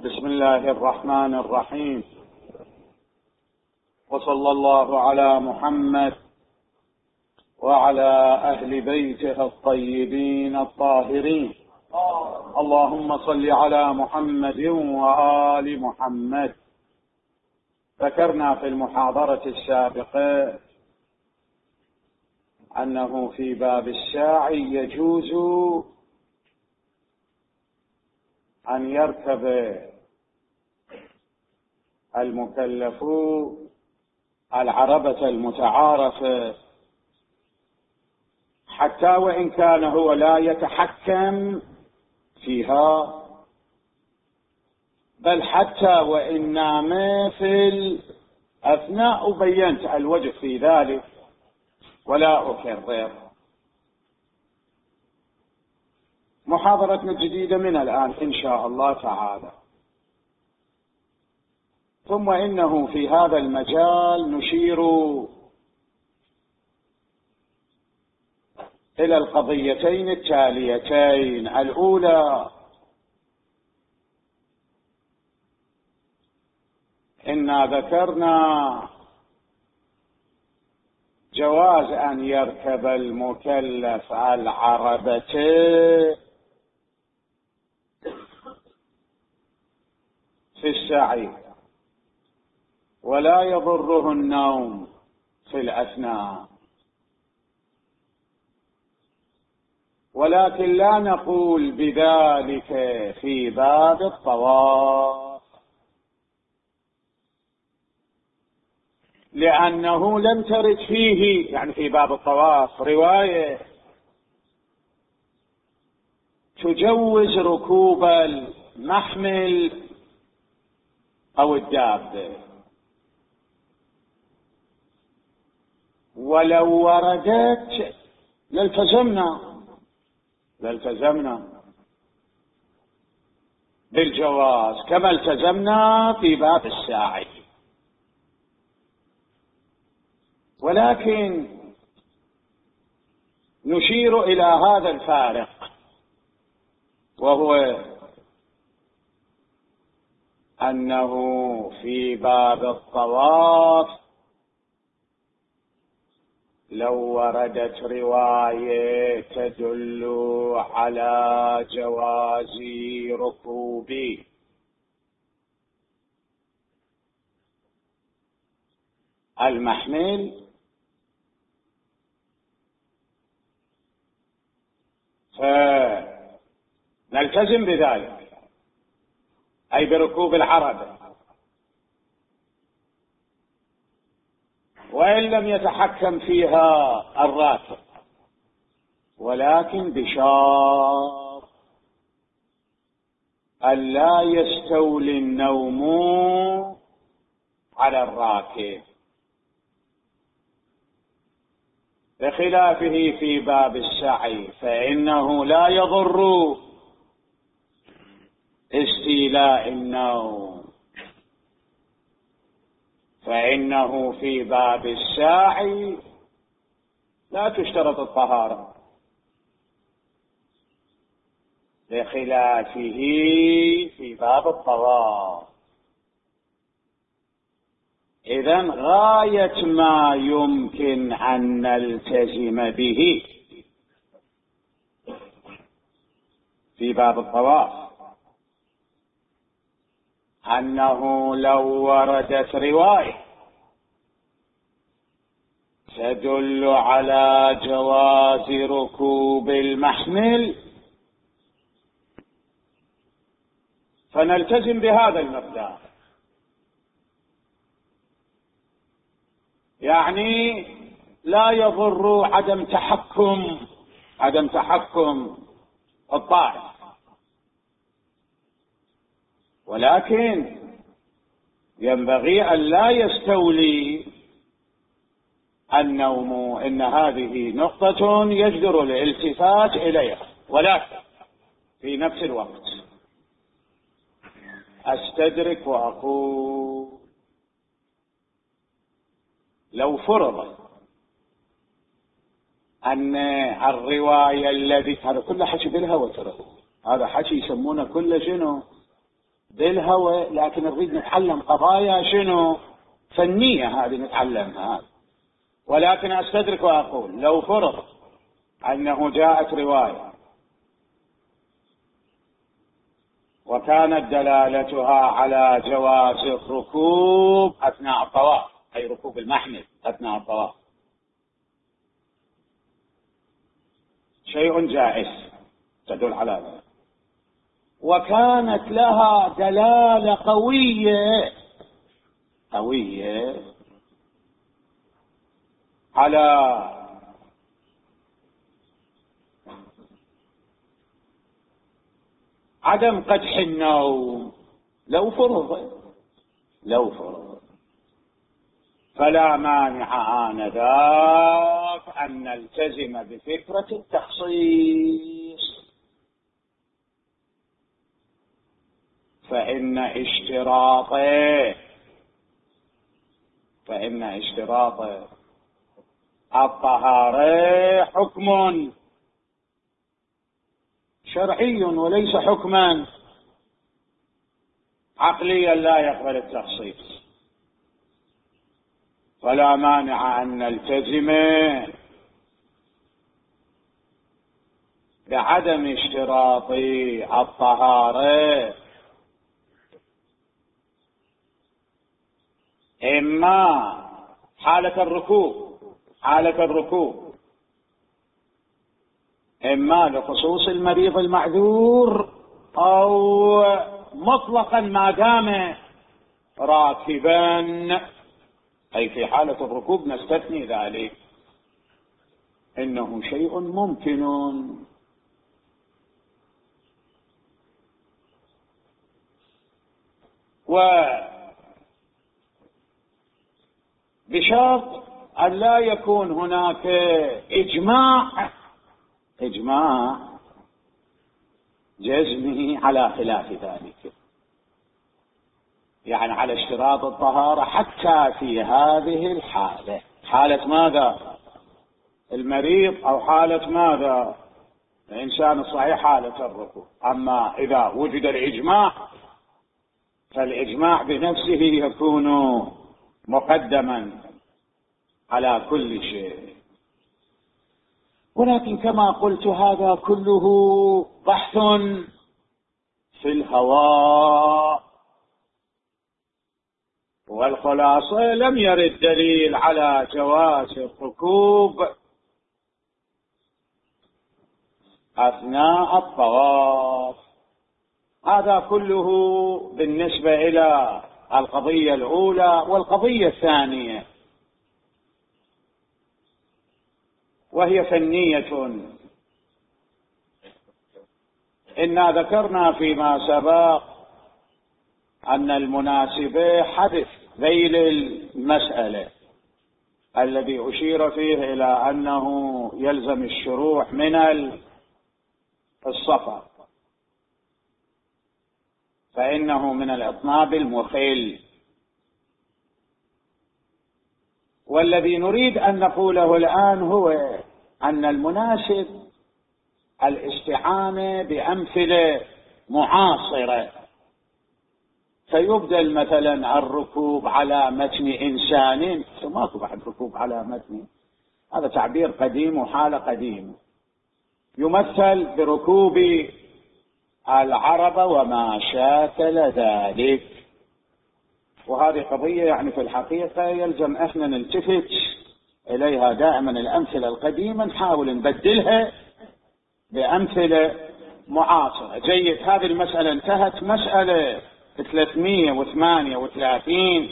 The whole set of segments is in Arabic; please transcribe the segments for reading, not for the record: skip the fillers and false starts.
بسم الله الرحمن الرحيم، وصلى الله على محمد وعلى أهل بيته الطيبين الطاهرين. اللهم صل على محمد وآل محمد. ذكرنا في المحاضرة السابقة أنه في باب الساعي يجوز أن يركب المكلف العربة المتعارفة حتى وإن كان هو لا يتحكم فيها، بل حتى وإن نام في الأثناء. بينت الوجه في ذلك ولا أكرر. محاضرتنا الجديدة من الآن إن شاء الله تعالى. ثم إنه في هذا المجال نشير إلى القضيتين التاليتين. الأولى، إنا ذكرنا جواز أن يركب المكلف العربة في السعي ولا يضره النوم في الأثناء، ولكن لا نقول بذلك في باب الطواف، لأنه لم ترد فيه، يعني في باب الطواف، رواية تجوز ركوب المحمل أو الدابة. ولو وردت لالتزمنا بالجواز كما التزمنا في باب الساعي. ولكن نشير إلى هذا الفارق، وهو أنه في باب الطواف لو وردت رواية تدل على جواز ركوب المحمل فنلتزم بذلك، أي بركوب العربة، وإن لم يتحكم فيها الراكب، ولكن بشرط ألا يستولي النوم على الراكب، بخلافه في باب السعي فإنه لا يضر استيلاء النوم، فإنه في باب الساعي لا تشترط الطهارة، بخلافه في باب الطواف. إذن غاية ما يمكن أن نلتزم به في باب الطواف أنه لو وردت رواية تدل على جواز ركوب المحمل فنلتزم بهذا المبدأ، يعني لا يضر عدم تحكم الطائف، ولكن ينبغي أن لا يستولي النوم. إن هذه نقطة يجدر الالتفات إليها، ولكن في نفس الوقت أستدرك وأقول لو فرض أن الرواية الذي هذا كله حكي بالهوى، ترى هذا حكي يسمونه كله شنو بالهوى، لكن نريد نتعلم قضايا شنو فنية هذه نتعلمها. ولكن أستدرك وأقول لو فرض أنه جاءت رواية وكانت دلالتها على جواز الركوب أثناء الطواف، أي ركوب المحمل أثناء الطواف، شيء جائز تدل على ذلك، وكانت لها دلالة قوية على عدم قدح النوم، لو فرض فلا مانع آنذاك أن نلتزم بفكرة التخصيص، فإن اشتراط الطهارة حكم شرعي وليس حكما عقليا لا يقبل التخصيص، فلا مانع أن نلتزم بعدم اشتراط الطهارة إما حالة الركوب إما لخصوص المريض المعذور، أو مطلقا ما دام راكبا، أي في حالة الركوب نستثني ذلك، إنه شيء ممكن. وبشرط أن لا يكون هناك إجماع جزمه على خلاف ذلك، يعني على اشتراط الطهارة حتى في هذه الحالة، حالة ماذا؟ المريض، أو حالة ماذا؟ الإنسان الصحيح، حالة الركوب. أما إذا وجد الإجماع فالإجماع بنفسه يكون مقدما على كل شيء. ولكن كما قلت هذا كله بحث في الهواء، والخلاصة لم يرد دليل على جواز الركوب أثناء الطواف. هذا كله بالنسبة إلى القضية الأولى. والقضية الثانية وهي فنية، إنا ذكرنا فيما سبق أن المناسبة حدث ذيل المسألة الذي أشير فيه إلى أنه يلزم الشروع من السفر، فإنه من الإطناب المخل. والذي نريد أن نقوله الآن هو أن المناسب الاستعانة بأمثلة معاصرة، فيبدل مثلا الركوب على متن إنسان، ماكو بعد ركوب على متن، هذا تعبير قديم وحالة قديمة، يمثل بركوب العرب وما شاكل ذلك. وهذه قضية يعني في الحقيقة يلزم احنا نلتفت إليها دائما. الأمثلة القديمة نحاول نبدلها بأمثلة معاصرة. جيد، هذه المسألة انتهت. مسألة 338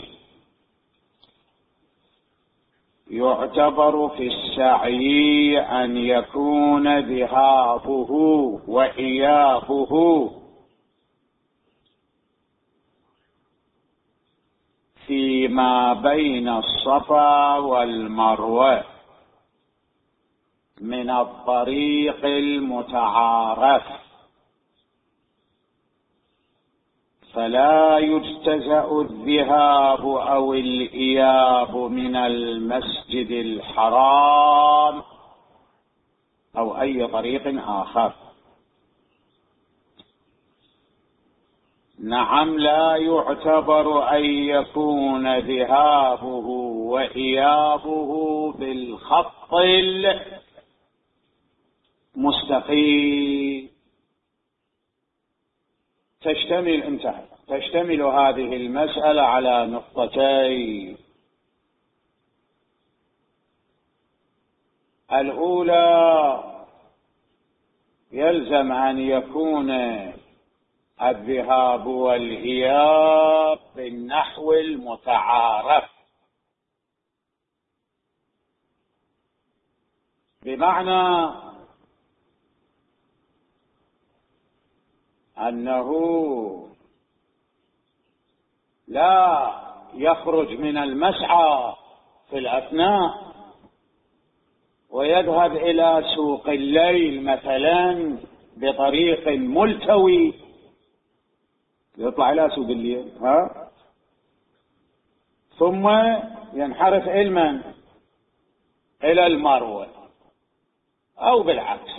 يعتبر في السعي أن يكون ذهابه وإيابه فيما بين الصفا والمروة من الطريق المتعارف، فلا يجتزأ الذهاب أو الإياب من المسجد الحرام أو أي طريق آخر. نعم، لا يعتبر أن يكون ذهابه وإيابه بالخط المستقيم. تشتمل هذه المسألة على نقطتين. الأولى، يلزم أن يكون الذهاب والإياب بالنحو المتعارف، بمعنى أنه لا يخرج من المسعى في الأثناء ويذهب إلى سوق الليل مثلا بطريق ملتوي، يطلع إلى سوق الليل ثم ينحرف إلى المروة أو بالعكس.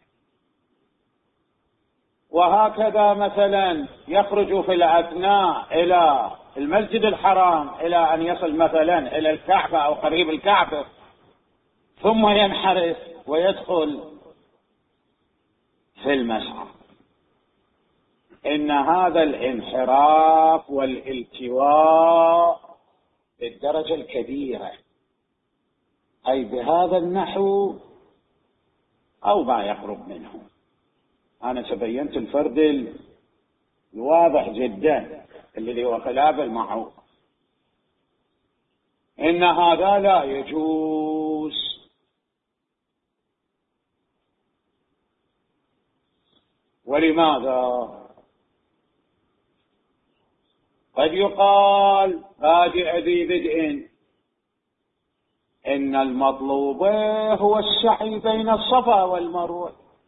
وهكذا مثلا يخرج في الأثناء إلى المسجد الحرام إلى أن يصل مثلا إلى الكعبة أو قريب الكعبة، ثم ينحرف ويدخل في المسعى. إن هذا الانحراف والالتواء بالدرجة الكبيرة، أي بهذا النحو أو ما يقرب منه. أنا تبينت الفرد الواضح جدا الذي هو خلاف المعروف. إن هذا لا يجوز. ولماذا؟ قد يقال بادئ ذي بدء إن المطلوب هو السعي بين الصفا والمروة،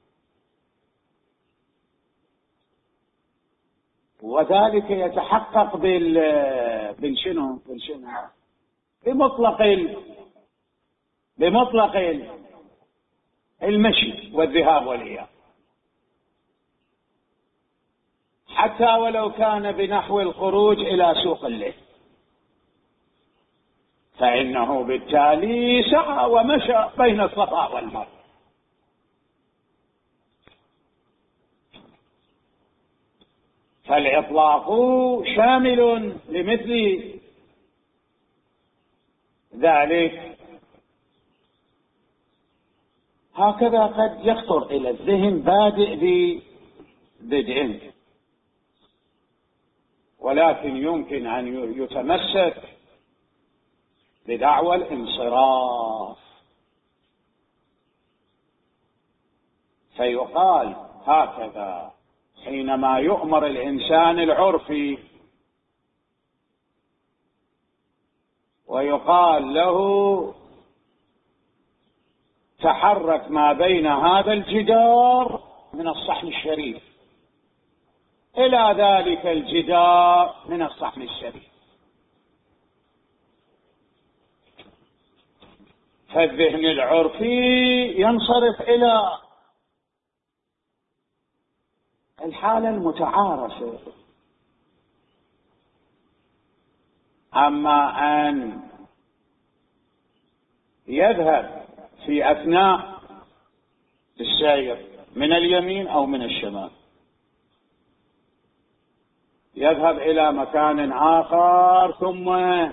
وذلك يتحقق بالشنو بمطلق المشي والذهاب والإياب، حتى ولو كان بنحو الخروج إلى سوق الليل، فإنه بالتالي سعى ومشى بين الصفا والمروة. فالإطلاق شامل لمثل ذلك. هكذا قد يخطر إلى الذهن بادئ ببدء، ولكن يمكن أن يتمسك بدعوى الانصراف، فيقال هكذا حينما يؤمر الإنسان العرفي ويقال له تحرك ما بين هذا الجدار من الصحن الشريف إلى ذلك الجدار من الصحن الشريف، فالذهن العرفي ينصرف إلى الحالة المتعارفة. أما أن يذهب في أثناء السير من اليمين أو من الشمال، يذهب إلى مكان آخر ثم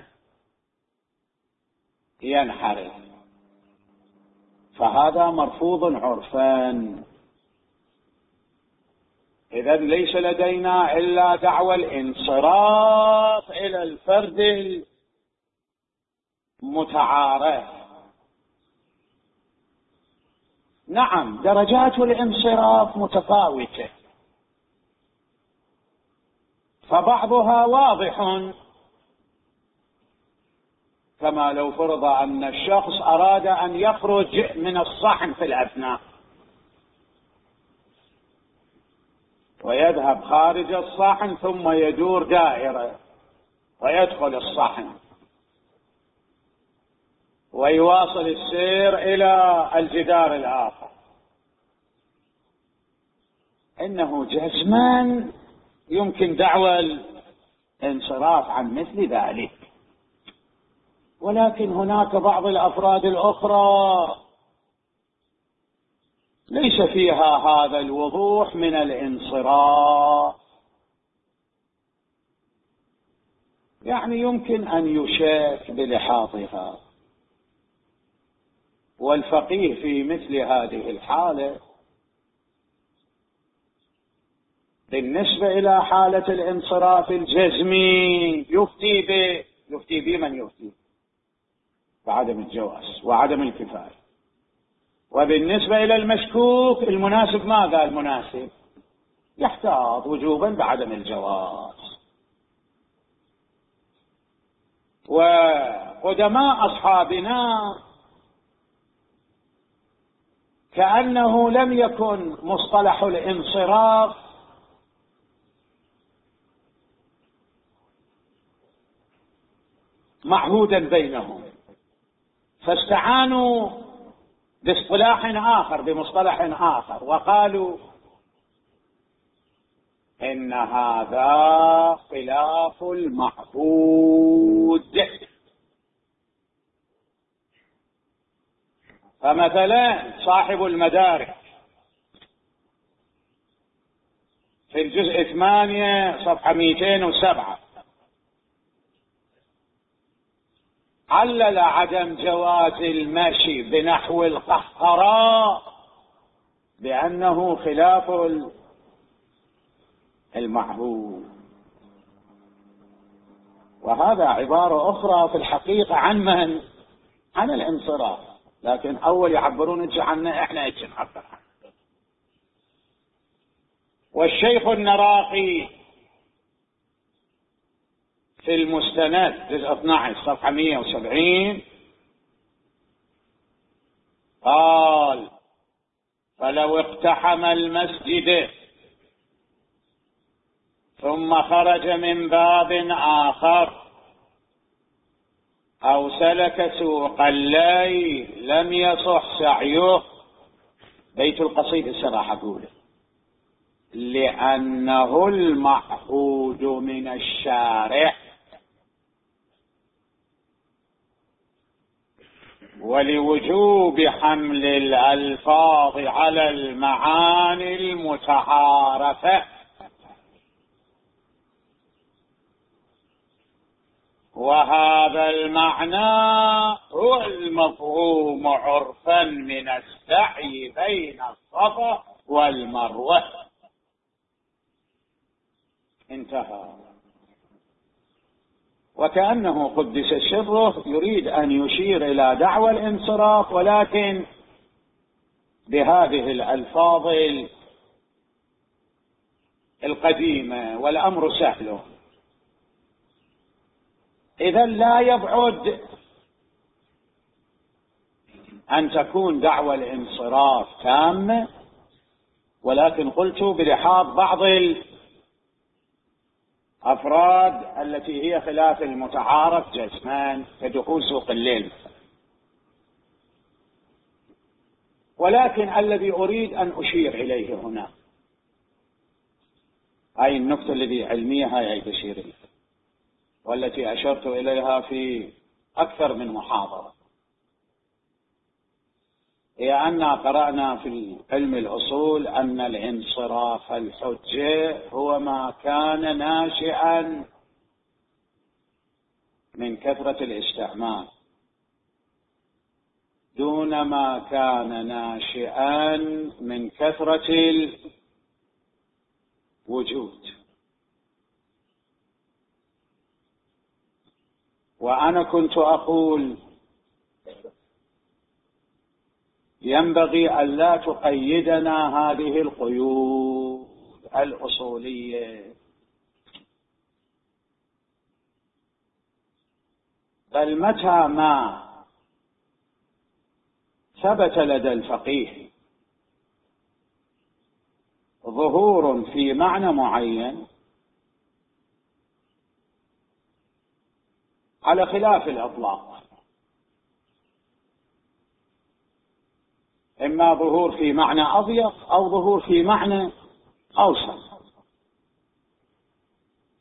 ينحرف، فهذا مرفوض عرفا. إذن ليس لدينا إلا دعوى الانصراف إلى الفرد المتعارف. نعم، درجات الانصراف متفاوتة، فبعضها واضح، كما لو فرض أن الشخص أراد أن يخرج من الصحن في الأثناء ويذهب خارج الصحن ثم يدور دائرة ويدخل الصحن ويواصل السير إلى الجدار الآخر، إنه جزما يمكن دعوى الانصراف عن مثل ذلك. ولكن هناك بعض الأفراد الأخرى ليس فيها هذا الوضوح من الانصراف، يعني يمكن أن يشاك بلحاظها. والفقيه في مثل هذه الحالة بالنسبة إلى حالة الانصراف الجزمي يفتي بمن يفتي بعدم الجواز وعدم الكفاية. وبالنسبة إلى المشكوك المناسب ما قال مناسب، يحتاط وجوبا بعدم الجواز. وقدماء أصحابنا كأنه لم يكن مصطلح الانصراف معهودا بينهم، فاستعانوا باصطلاح آخر بمصطلح آخر وقالوا إن هذا خلاف المعهود. فمثلا صاحب المدارك في الجزء 8 صفحة 207 علل عدم جواز المشي بنحو القهقراء بأنه خلاف المعهود. وهذا عبارة أخرى في الحقيقة عن من؟ عن الانصراف، لكن أول يعبرون عنا، إحنا نعبر عنه. والشيخ النراقي في المستند جزء 12 صفحة 170 قال: فلو اقتحم المسجد ثم خرج من باب آخر أو سلك سوق الليل لم يصح سعيه. بيت القصيد الصراحة أقوله: لأنه المعهود من الشارع ولوجوب حمل الألفاظ على المعاني المتعارفة، وهذا المعنى هو المفهوم عرفا من السعي بين الصفا والمروة. انتهى. وكأنه قدس سره يريد أن يشير إلى دعوى الانصراف، ولكن بهذه الألفاظ القديمة، والأمر سهل. إذا لا يبعد أن تكون دعوى الانصراف تامة، ولكن قلت بلحاظ بعض الأفراد التي هي خلاف المتعارف جسمان كدخول سوق الليل. ولكن الذي أريد أن أشير إليه هنا هاي النقطة التي علمية هاي بشير إليه، والتي أشرت إليها في أكثر من محاضرة، هي أن قرأنا في علم الأصول أن الانصراف الحجة هو ما كان ناشئا من كثرة الاستعمال دون ما كان ناشئا من كثرة الوجود. وأنا كنت أقول ينبغي أن لا تقيدنا هذه القيود الأصولية، بل متى ما ثبت لدى الفقيه ظهور في معنى معين على خلاف الإطلاق، إما ظهور في معنى أضيق أو ظهور في معنى أوسع،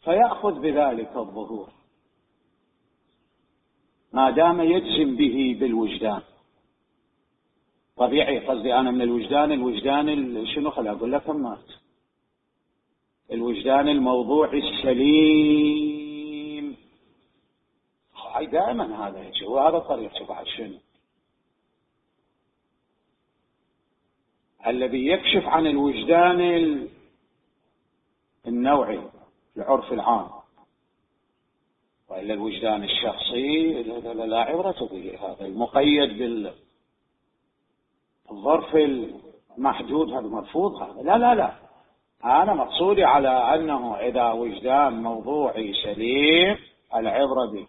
فيأخذ بذلك الظهور ما دام يجزم به بالوجدان. طبيعي، قصدي أنا من الوجدان شنو، خلي أقول لك مات الوجدان الموضوعي السليم. هاي دائما هذا يجي، وهذا الطريق بعد شنو الذي يكشف عن الوجدان النوعي العرف العام، وإلا الوجدان الشخصي لا عبرة به. هذا المقيد بالظرف المحدود هذا مرفوض. هذا لا أنا مقصودي على أنه إذا وجدان موضوعي سليم العبرة به.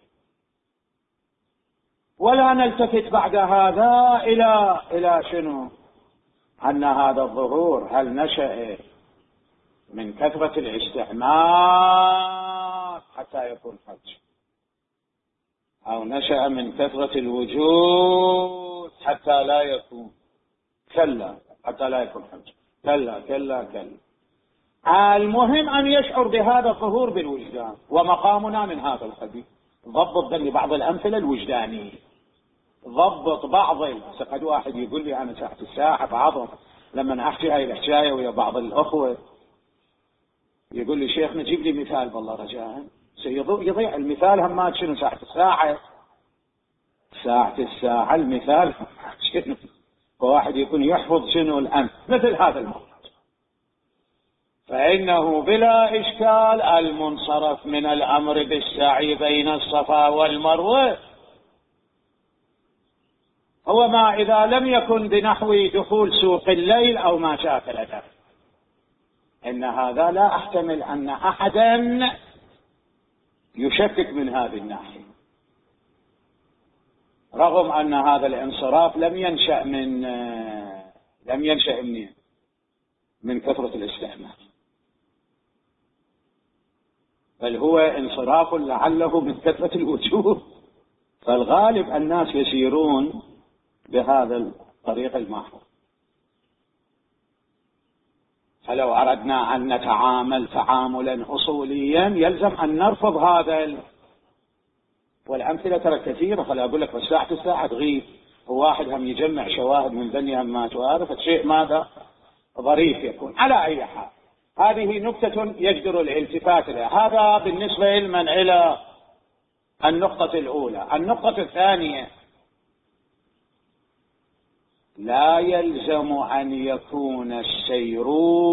ولا نلتفت بعد هذا إلى شنو، أن هذا الظهور هل نشأ من كثرة الاستعمال حتى يكون حج، أو نشأ من كثرة الوجود حتى لا يكون، كلا، حتى لا يكون حج، كلا. المهم أن يشعر بهذا الظهور بالوجدان، ومقامنا من هذا القبيل. ضبط بعض الأمثلة الوجدانية، ضبط بعض. قد واحد يقول لي أنا ساعة الساعة بعضهم لما أحكي هاي الحكاية ويا بعض الأخوة، يقول لي شيخنا جيب لي مثال بالله رجاء. يضيع المثال همات شنو ساعة الساعة المثال شنو، وواحد يكون يحفظ شنو الأمر مثل هذا الموضوع. فإنه بلا إشكال المنصرف من الأمر بالسعي بين الصفا والمروة هو ما إذا لم يكن بنحو دخول سوق الليل أو ما شاكل ذلك. إن هذا لا أحتمل أن أحدا يشكك من هذه الناحية، رغم أن هذا الانصراف لم ينشأ من كثرة الاستعمال، بل هو انصراف لعله من كثرة الوجود. فالغالب الناس يسيرون بهذا الطريق المحور. فلو أردنا أن نتعامل تعاملا أصوليا يلزم أن نرفض هذا والأمثلة ترى كثيرة. خلي أقول لك الساعة تغيب، وواحد هم يجمع شواهد من بني همات، وهذا فالشيء ماذا ظريف يكون. على أي حال هذه نكتة يجدر الالتفات لها. هذا بالنسبة لمن إلى النقطة الأولى. النقطة الثانية، لا يلزم أن يكون السير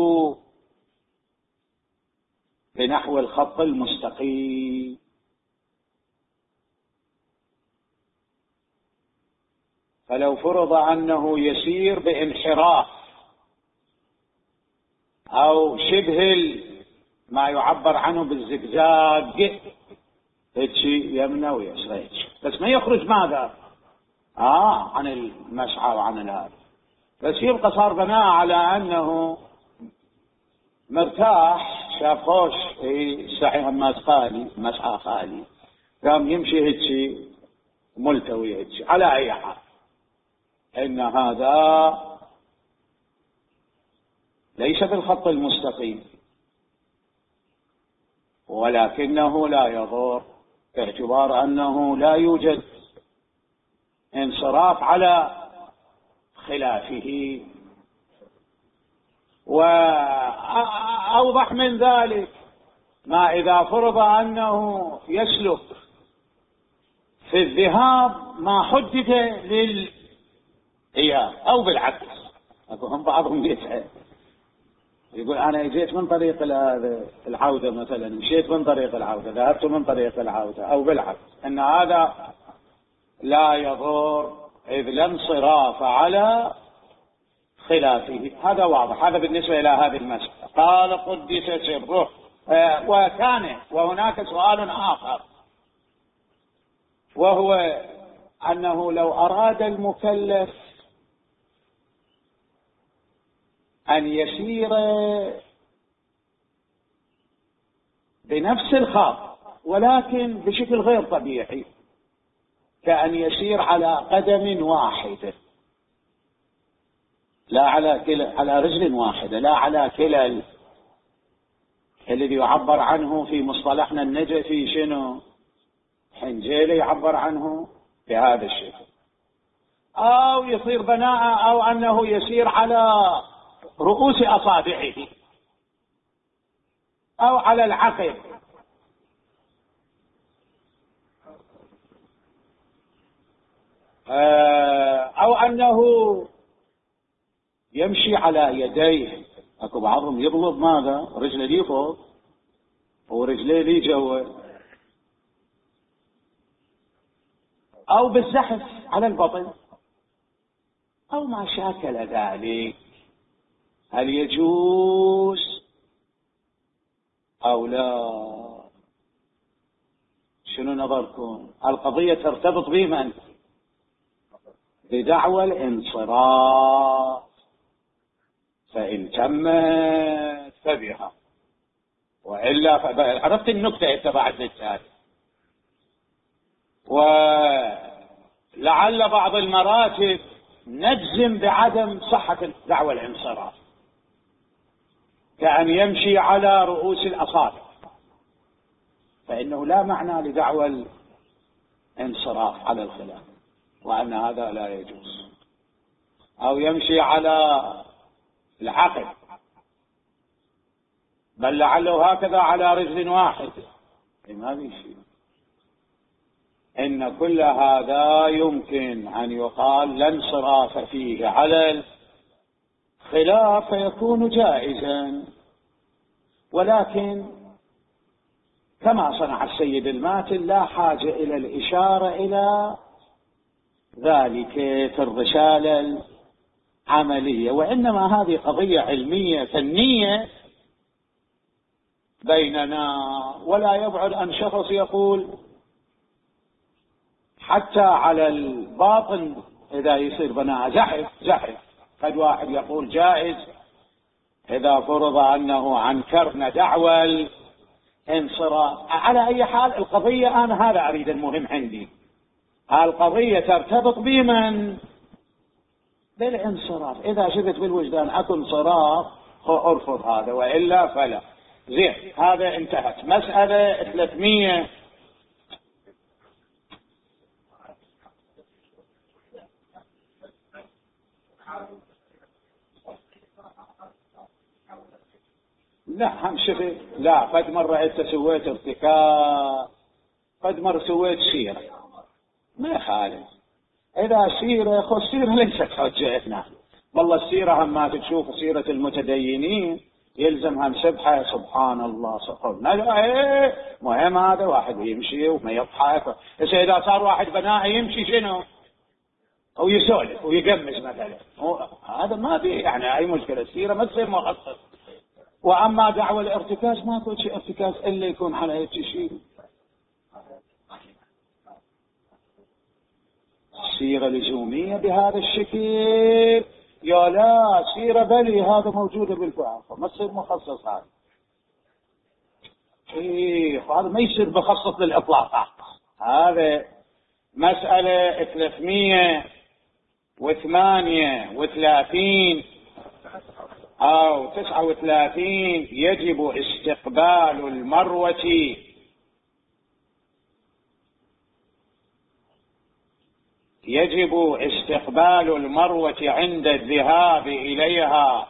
بنحو الخط المستقيم. فلو فرض أنه يسير بانحراف أو شبه ما يعبر عنه بالزجزاج، يمنى ويسرى، بس ما يخرج ماذا عن المسعى وعن هذا، بس يبقى صار بناء على أنه مرتاح، شاف خوش صحيح ما خالي، مسعى خالي، قام يمشي هيك ملتوي هيك. على أي حال إن هذا ليس بالخط المستقيم، ولكنه لا يضر باعتبار أنه لا يوجد انصراف على خلافه. وأوضح من ذلك ما إذا فرض أنه يسلك في الذهاب ما حدد للإياب، أو بالعكس. هم بعضهم يسأل يقول أنا جيت من طريق العودة مثلا، مشيت من طريق العودة، ذهبت من طريق العودة، أو بالعكس. أن هذا لا يضر إذ لا انصراف على خلافه. هذا واضح. هذا بالنسبة إلى هذه المسألة. قال قدس سره. وهناك سؤال آخر، وهو أنه لو أراد المكلف أن يسير بنفس الخط ولكن بشكل غير طبيعي، كأن يسير على قدم واحدة، لا على رجل واحدة، لا على كلا الذي يعبر عنه في مصطلحنا النجفي شنو؟ حنجيلي يعبر عنه بهذا الشكل، أو يصير بناء، أو أنه يسير على رؤوس أصابعه، أو على العقب، أو أنه يمشي على يديه. أكو بعضهم يطلب ماذا؟ رجله لي فوق ورجليه لي جوا، أو بالزحف على البطن أو ما شاكل ذلك. هل يجوز أو لا؟ شنو نظركم؟ القضية ترتبط بمن؟ بدعوى الانصراف، فإن تمت فبها، وإلا عرفت النكتة اتبعت للتالي. ولعل بعض المراتب نجزم بعدم صحة دعوى الانصراف، كأن يمشي على رؤوس الأصابع، فإنه لا معنى لدعوى الانصراف على الخلاف، وأن هذا لا يجوز. أو يمشي على العقب، بل لعله هكذا على رجل واحد، ما في شيء. إن كل هذا يمكن أن يقال لا انصراف فيه على الخلاف فيكون جائزا، ولكن كما صنع السيد الماتن لا حاجة إلى الإشارة إلى ذلك في الرسالة العملية، وإنما هذه قضية علمية فنية بيننا. ولا يبعد أن شخص يقول حتى على الباطن إذا يصير بناء زحف، قد واحد يقول جائز إذا فرض أنه عنكرنا دعوى الانصراف. على أي حال القضية أنا هذا أريد المهم عندي، القضية ترتبط بمن؟ بالانصراف. إذا شفت بالوجدان أكو انصراف أرفض هذا، وإلا فلا. زين، هذا انتهت مسألة 300. لا هم شفت، لا قد مرة أنت سويت ارتكاب، قد مرة سويت سيرة، ما يخالف. إذا سيرة خذ سيرة ليست حجة هنا، والله السيرة هم ما تشوف سيرة المتدينين يلزمها مسبحة سبحان الله لا مهم هذا واحد يمشي وما يضحك. إذا صار واحد بنائي يمشي شنو أو يسولف ويقمز مثلا، هذا ما في يعني أي مشكلة، السيرة ما تصير مخصص. وأما دعوة الارتكاز ما تقول شيء ارتكاز إلا يكون على هيك شيء. سيرة لزومية بهذا الشكل يا لا سيرة بلي هذا موجودة بالفعل، ما تصير مخصص هذا. هذا ما يصير مخصص للإطلاق. هذا مسألة 338 أو 39. يجب استقبال المروة عند الذهاب إليها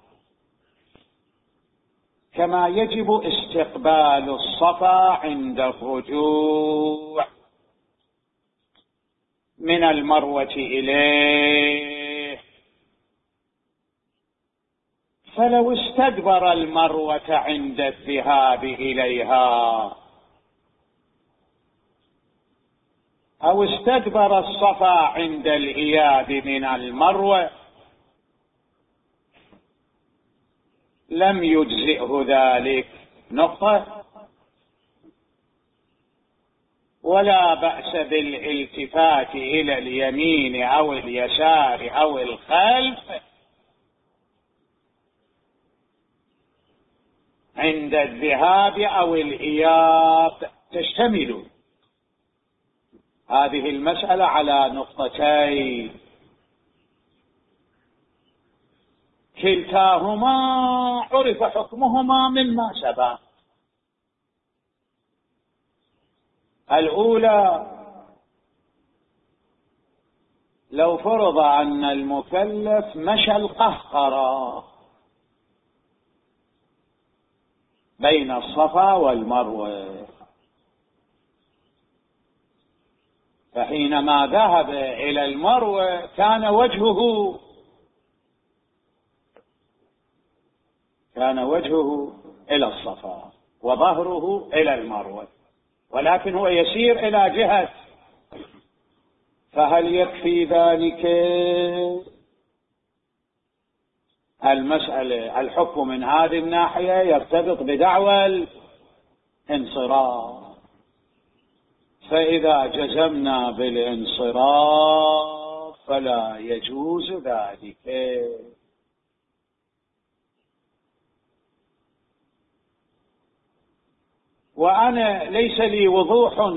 كما يجب استقبال الصفا عند الرجوع من المروة إليه. فلو استدبر المروة عند الذهاب إليها أو استدبر الصفا عند الإياب من المروة لم يجزئه ذلك نقطة. ولا بأس بالالتفات إلى اليمين أو اليسار أو الخلف عند الذهاب أو الإياب. تشتمل هذه المسألة على نقطتين كلتاهما عرف حكمهما مما سبق. الأولى: لو فرض أن المكلف مشى القهقرة بين الصفا والمروة، فحينما ذهب إلى المروة كان وجهه إلى الصفا وظهره إلى المروة، ولكن هو يسير إلى جهة، فهل يكفي ذلك؟ المسألة الحكم من هذه الناحية يرتبط بدعوى الانصراف، فإذا جزمنا بالانصراف فلا يجوز ذلك. وأنا ليس لي وضوح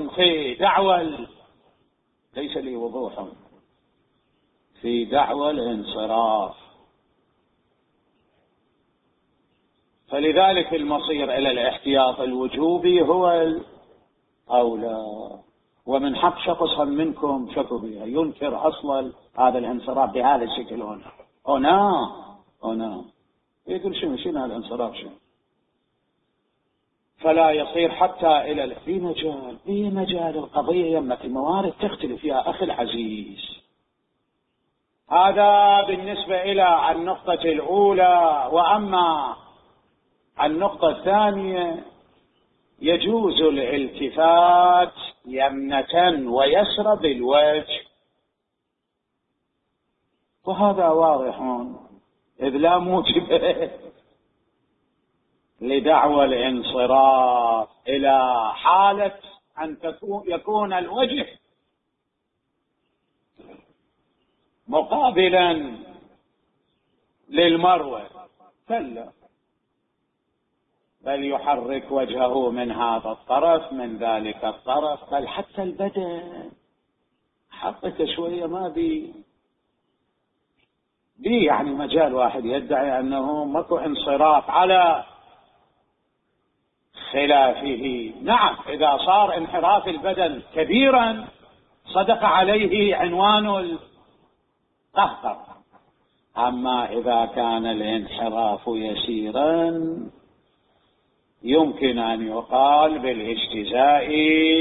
في دعوى الانصراف، فلذلك المصير إلى الاحتياط الوجوبي هو الأولى. ومن حق شخصا منكم شكوا بها ينكر أصل هذا الانصراف بهذا الشكل هنا يقول شنو الانصراف شنو، فلا يصير حتى إلى في مجال القضية يمة الموارد تختلف يا أخي العزيز. هذا بالنسبة إلى النقطة الأولى. وأما النقطة الثانية: يجوز الالتفات يمنة ويسرى بالوجه، وهذا واضح إذ لا موجب لدعوى الانصراف إلى حالة أن يكون الوجه مقابلا للمروة، كلا، بل يحرك وجهه من هذا الطرف من ذلك الطرف، بل حتى البدن حركه شوية ما بي يعني مجال واحد يدعي أنه ماكو انصراف على خلافه. نعم، إذا صار انحراف البدن كبيرا صدق عليه عنوان القهقر، أما إذا كان الانحراف يسيرا يمكن أن يقال بالاجتزاء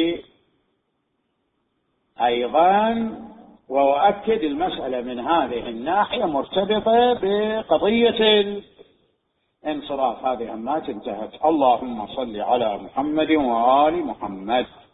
أيضا. وأؤكد المسألة من هذه الناحية مرتبطة بقضية الانصراف، هذه أمات انتهت. اللهم صل على محمد وآل محمد.